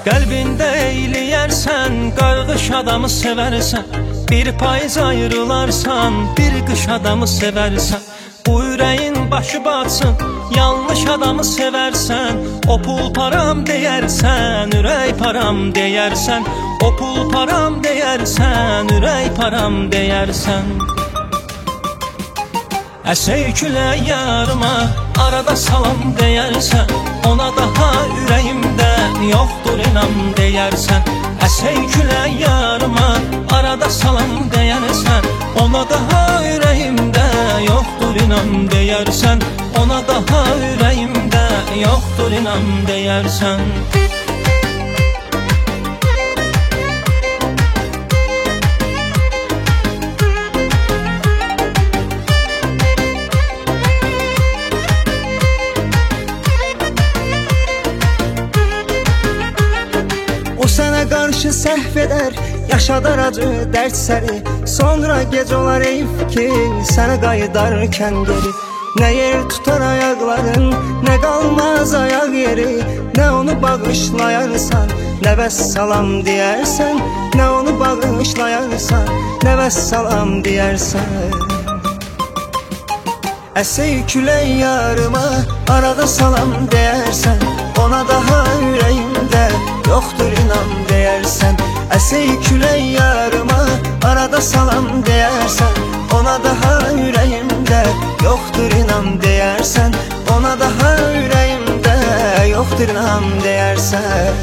Qəlbində eyləyərsən, qarğış adamı sevərsən. Bir payız ayrılarsan, bir qış adamı sevərsən. Bu ürəyin başı batsın, yanlış adamı sevərsən. O pul param deyərsən, ürək param deyərsən. O pul param deyərsən, ürək param deyərsən. Əsey külək yarıma, arada salam deyərsən. Ona daha ürəyimdə yoxdur inam deyərsən. Əsey külək yarıma, arada salam deyərsən. Ona daha ürəyimdə yoxdur inam deyərsən. Ona daha ürəyimdə yoxdur inam deyərsən. Sənə qarşı səhv edər, yaşadar acı dərd səni. Sonra gec olar eyf ki, sənə qayıdarkən geri. Nə yer tutar ayaqların, nə qalmaz ayaq yeri. Nə onu bağışlayarsan, nə vəssalam deyərsən. Nə onu bağışlayarsan, nə vəssalam deyərsən. Əsey külək yarıma, arada salam deyərsən. Ona daha ürəyimdə yoxdur inam deyərsən. Əsey külək yarıma, arada salam deyərsən. Ona daha ürəyimdə yoxdur inam deyərsən. Ona daha ürəyimdə yoxdur inam deyərsən.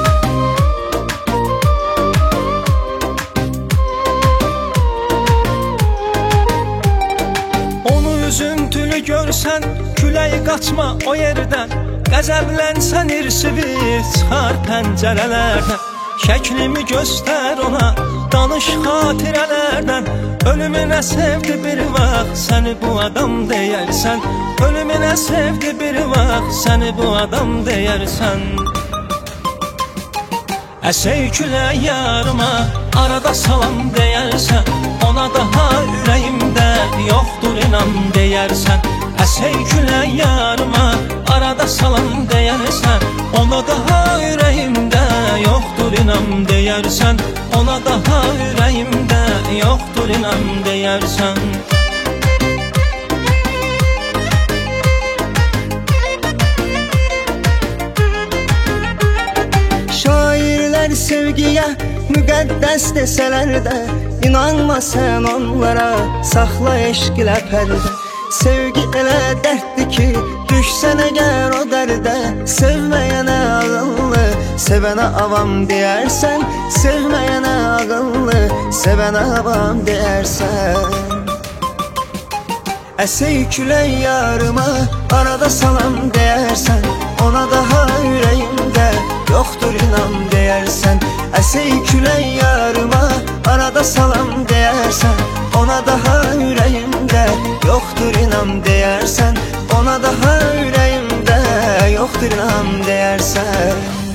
Üzüntülü görsən, külək qaçma o yerdən. Qəzəblənsən irsivi çıxar pəncərələrdən. Şəklimi göstər ona, danış xatirələrdən. Ölümünə sevdi bir vaxt, səni bu adam deyərsən. Ölümünə sevdi bir vaxt, səni bu adam deyərsən. Əsey külək yarıma, arada salam deyərsən. Ona daha ürəyimdə yoxdur inam deyərsən. Əsey külək yarıma, arada salam deyərsən. Ona daha ürəyimdə yoxdur inam deyərsən. Ona daha ürəyimdə yoxdur inam deyərsən. Şairlər sevgiyə müqəddəs desələr də, İnanma sən onlara, saxla eşq ilə pərdə. Sevgi elə dərddir ki, düşsən əgər o dərdə. Sevməyənə ağıllı, sevənə avam deyərsən. Sevməyənə ağıllı, sevənə avam deyərsən. Əsey külək yarıma, arada salam deyərsən. Ona daha ürəyimdə yoxdur inam deyərsən. Əsey külək yarıma, arada salam deyərsən. Ona daha ürəyimdə yoxdur inam deyərsən. Ona daha ürəyimdə yoxdur inam deyərsən.